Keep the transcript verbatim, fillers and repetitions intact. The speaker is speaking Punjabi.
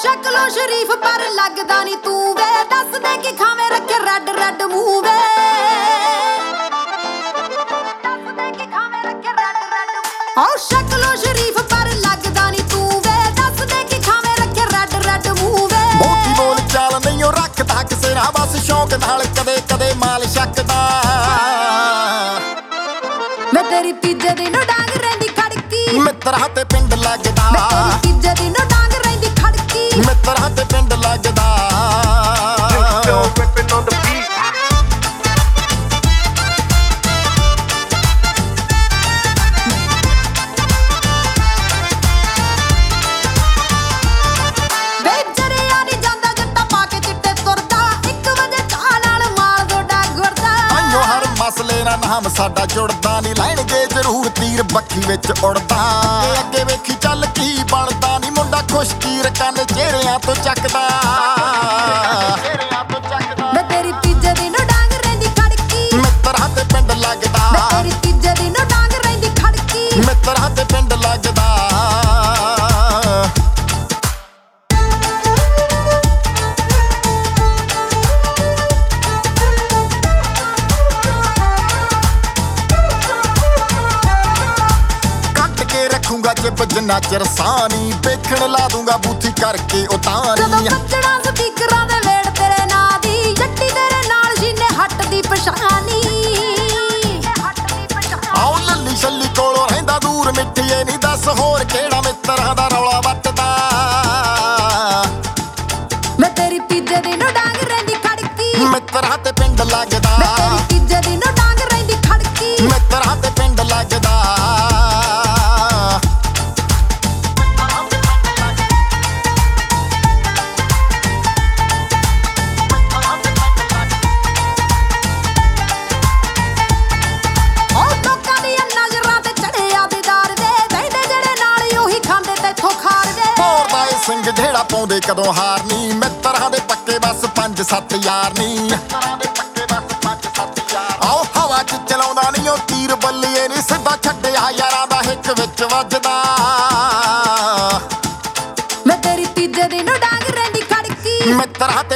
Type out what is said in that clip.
शक्लो शरीफ पर लगदा नी तू वे दस दे कि खावे रखे रेड रेड मुंह वे ओ शक्लो शरीफ पर लगदा नी तू वे दस दे कि खावे रखे रेड रेड मुंह वे मोटी बोल चाल नहीं ओ रखदा किसे ना बस शौक नाल कदे कदे माल शकदा मैं तेरी तीजे दिन डांग रहिंदी खड़की मित्रा ते पिंड लगदा मैं तेरी तीजे दिन डांग रहिंदी खड़की मित्रा ते पिंड लगदा ਨਾਮ ਸਾਡਾ ਜੁੜਦਾ ਨਹੀਂ ਲੈਣਗੇ ਜ਼ਰੂਰ ਤੀਰ ਬੱਖੀ ਵਿੱਚ ਉੜਦਾ ਅੱਗੇ ਵੇਖੀ ਚੱਲ ਕੀ ਬਣਦਾ ਨਹੀਂ ਮੁੰਡਾ ਖੁਸ਼ਕੀਰ ਕੰਨ ਚਿਹਰਿਆਂ ਤੋਂ ਚੱਕਦਾ ਮੈਂ ਤੇਰੀ ਤੀਜੇ ਦਿਨ ਡਾਂਗ ਰਹਿੰਦੀ ਖੜਕੀ ਮਿੱਤਰਾਂ ਤੇ ਪਿੰਡ ਲੱਗਦਾ ਮੈਂ ਤੇਰੀ ਤੀਜੇ ਦਿਨ ਡਾਂਗ ਰਹਿੰਦੀ ਖੜਕੀ ਮਿੱਤਰਾਂ ਤੇ ਪਿੰਡ ਲੱਗਦਾ ਰੱਖੂੰਗਾ ਜਿੱਬ ਜਿੰਨਾ ਚਿਰ ਸਾਨੀ ਵੇਖਣ ਲਾ ਦੂੰਗਾ ਬੂਥੀ ਕਰਕੇ ਉਤਾਨੀ ਜਦੋਂ ਕੱਚੜਾ ਸਪੀਕਰਾਂ ਦੇ ਵੇੜ ਤੇਰੇ ਨਾਂ ਦੀ ਜੱਟੀ ਤੇਰੇ ਨਾਲ ਜੀਨੇ ਹੱਟ ਦੀ ਪਛਾਣੀ ਆਉ ਲੱਲੀ ਛੱਲੀ ਕੋਲੋਂ ਰਹਿੰਦਾ ਦੂਰ ਮਿੱਠੀਏ ਨਹੀਂ ਦੱਸ ਹੋਰ ਕਿਹੜਾ ਮਿੱਤਰਾਂ ਦਾ ਰੌਲਾ ਵੱਟਦਾ ਮੈਂ ਤੇਰੀ ਤੀਜੇ ਦਿਨ ਡਾਂਗ ਰਹਿੰਦੀ ਖੜਕੀ ਮਿੱਤਰਾਂ ਤੇ ਪਿੰਡ ਲੱਗਦਾ ਮੈਂ ਤੇਰੀ ਤੀਜੇ ਦਿਨ ਡਾਂਗ ਰਹਿੰਦੀ ਖੜਕੀ ਮਿੱਤਰਾਂ ਤੇ ਪਿੰਡ ਲੱਗਦਾ ਸਿੰਘ ਜਿਹੜਾ ਪਾਉਂਦੇ ਕਦੋਂ ਹਾਰ ਨੀ ਮਿੱਤਰਾਂ ਦੇ ਪੱਕੇ ਬਸ ਪੰਜ ਸੱਤ ਯਾਰ ਨੀ ਮਿੱਤਰਾਂ ਦੇ ਪੱਕੇ ਬਸ ਪੰਜ ਸੱਤ ਯਾਰ ਆਓ ਹਵਾ ਚ ਚਲਾਉਂਦਾ ਨਹੀਂ ਉਹ ਤੀਰ ਬੱਲੀਏ ਨੀ ਸਿੱਧਾ ਛੱਡਿਆ ਯਾਰਾਂ ਦਾ ਹਿੱਕ ਵਿੱਚ ਵੱਜਦਾ ਮੈਂ ਤੇਰੀ ਤੀਜੇ ਦਿਨ ਡਾਂਗ ਰਹਿੰਦੀ ਖੜਕੀ ਮਿੱਤਰਾਂ